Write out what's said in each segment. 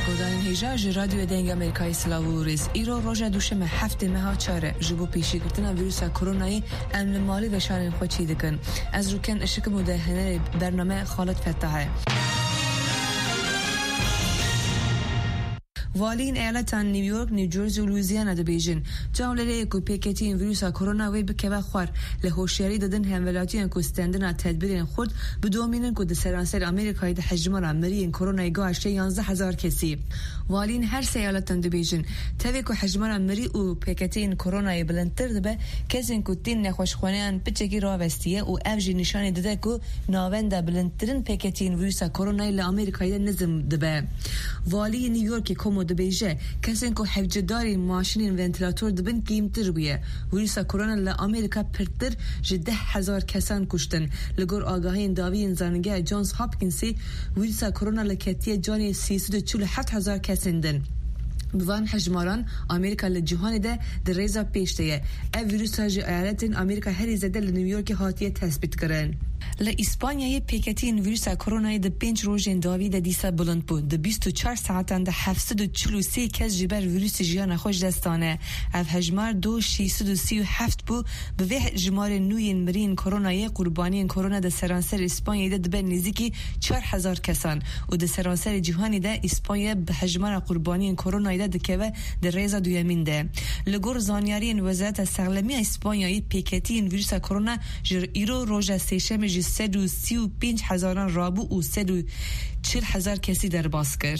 هیجا رادیو دنگ امریکای سلاوریز ایرو روژا دوشم هفته مها چاره جبو پیشی کردن ویروس کرونایی امن مالی و شان خوچی دکن از روکن اشک مدهنه برنامه خالد فتاحه والین ایالتان نیویورک، نیوجرسی و لوئیزیانا دبیجن جاولره کو پیکتین ویروس کرونا وی بکوا خور له هوشیاری دادن همولاتیان کو استندنا تدبیرین خود بدومینن کو د سرانسر آمریکای د حجم امری کرونا گاشه 11000 کسی والین هر سه ایالتان دبیجن توی کو حجم امری او پیکتین کرونا بلندتر دبه کسین کو تین نخوشخوانیان بچکی را وستیه او افجی نشان داده کو ناوند بلندترین پیکتین ویروس کرونا ل آمریکای نظم دبه والی نیویورک کوم دبیجه کسین کو حفجداری ماشین ونتیلاتور دبن قیمتر بیه ویروس کرونا ل آمریکا پرتر 10000 کسان کشتن لگور آگاهی داوی زنگه جونز هاپکینسی ویروس کرونا ل کتی جانی 347000 کسندن بوان حجماران آمریکا لجهان ده در ریزا پیشتیه او ویروس ها ایالتین آمریکا هری زده لنیویورک هاتیه تثبیت کرن لإسبانيا پیکتین ویروس کرونا د 5 روزن داوی د دیسا بلند بود د 24 ساعتان د 743 کس جبر ویروس جیان خوش دستانه اف حجمار 2637 بو به حجمار نوین مرین کرونا قربانی کرونا د سرانسر اسپانیا د بن نزدیکی 4000 کسان و د سرانسر جهانی د اسپانیا به حجمار قربانی کرونا د کبه د ریزا دویمین ده لګور زانیارین وزارت سلامتی اسپانیا پیکتین ویروس کرونا جر ایرو روزا سیشم 135,000 رابو و 140,000 کسی در باز کرد.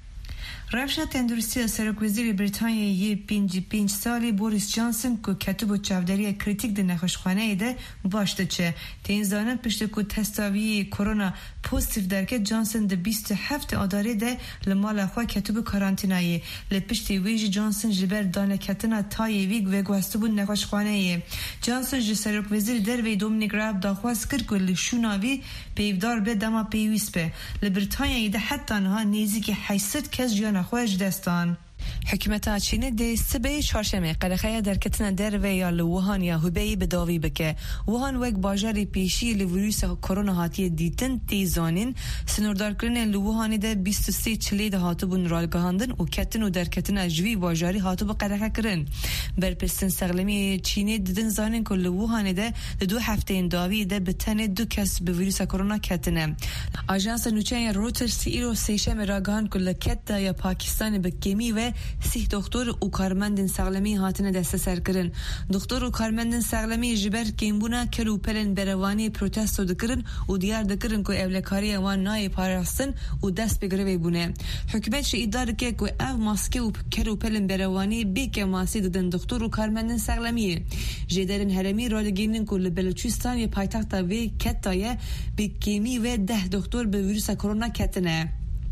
روشن تندرستی سرکوزیر بریتانیای 55 سالی بوریس جانسون که کتب و چاوداری کریتیک در نخوشخانه ده باشته چه تینزانن پشت که تستاوی کرونا پوزیتیو درکه جانسون ده 27 آداره ده لمال خواه کتب کارانتینایی لپشت ویژ جانسون جبر دانه کتنا تای ویگ و گوستو بود نخوشخانه جانسون جی سرکوزیر در وی دومینیک راب داخواست کرد که لشوناوی پیودار به دما پیویس به لبریتانیای ده حتی نها نیزی که 800 کس جیان خوش دستان حکومت چین ده سبه چهارشنبه قرخه در کتن در و یا لوهان یا هوبی بداوی بکه وهان وک باجار پیشی لویروس کرونا هاتی دیتن تیزانین سنوردار کردن لوهانی ده 23 چلی ده هاتو بون رالگاهاندن و کتن و در کتن اجوی باجاری هاتو با قرخه کرن برپرستن سقلمی چینی دیدن زانین که لوهانی ده 2 هفته این داوی ده بتن 2 کس به ویروس کرونا کتنه آژانس نوچه رویترز ایرو سیشم راگان که لکت یا پاکستان به کمی و 30 دکتر و کارمندان سالمی هاتن دست سر کردن دکتر و کارمندان سالمی جبر کیمبونا کلو پلن بروانی پروتست دکرن و دیار دکرن که اولکاری وان نای پاراستن و دست بگیره بونه حکومت اداره که او ماسک و کلو پلن بروانی بیک ماسی دادن دکتر و کارمندان سالمی جدرن هرمی رادگینن که بلوچستان یا پایتخت وی کتای بیکیمی و 10 دکتر به ویروس کرونا کتنه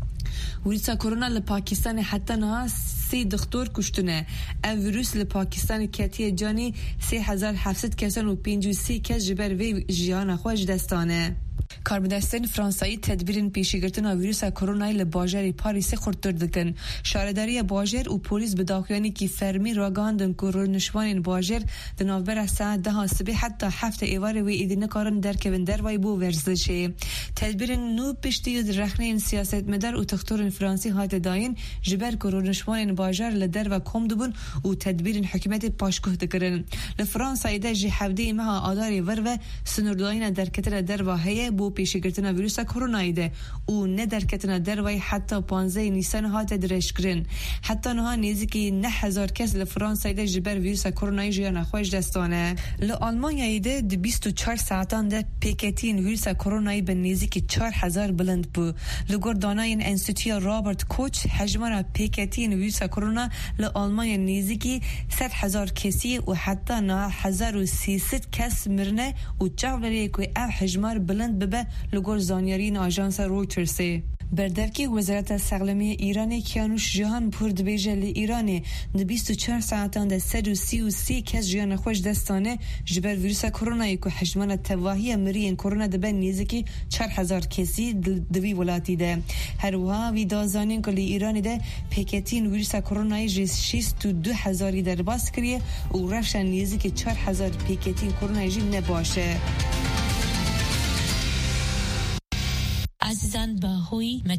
ویروس کرونا ل پاکستان حتی نه 3 دکتر کشتنه او ویروس ل پاکستان کتی جانی 3700 کسان و 53 کس جبر وی جیان خوش دستانه کارمندان فرانسوی تدبیرین پیشی گرفتن ویروس کرونا ل باجر پاریس خورتر دکن شهرداری باجر و پلیس به داخلانی کی فرمی راگاندن کورونشوان باجر د نوبر ساعت 10 صبح حتی هفته ایوار و ایدین کارن در کون در وای بو ورزشه تدبیرین نو پشتی رخنه سیاست مدار و تختور فرانسی هات داین جبر کورونشوان باجر ل در و کوم دبن و تدبیرین حکومت پاشکو دکرن ل فرانسا ایده جه هفته ما آداری ور و سنورداین در کتر در واهیه بو پیشی گرفتن ویروس کرونا ایده و نه در کتن در وی حتی 15 نیسان هات درش کرن حتی نه نزدیکی 9000 کس ل فرانسه ایده جبر ویروس کرونا جیان خوش دستانه ل آلمانیا ایده د 24 ساعتان ده پیکتین ویروس کرونا به نزدیکی 4000 بلند بو ل گردانای انستیتوی رابرت کوچ حجم پیکتین ویروس کرونا ل آلمانیا نزدیکی 100000 کسی و حتی 1300 کس مرنه و جوری که او حجم بلند به لگور زانیارین آژانس رویترز بردفکی وزارت سلامتی ایران کیانوش جهان پرد بیجه لی ایران د 24 ساعتان ده 133 کس جیان خوش دستانه جبر ویروس کرونا که حجمان تواهی مرین کرونا ده به نیزکی 4000 کسی دوی ولاتی ده هر وها وی دازانین که لی ایران ده پیکتین ویروس کرونا 62000 در باز کریه و رفشن نیزکی 4000 پیکتین کرونا جی نباشه. عزیزان با هوی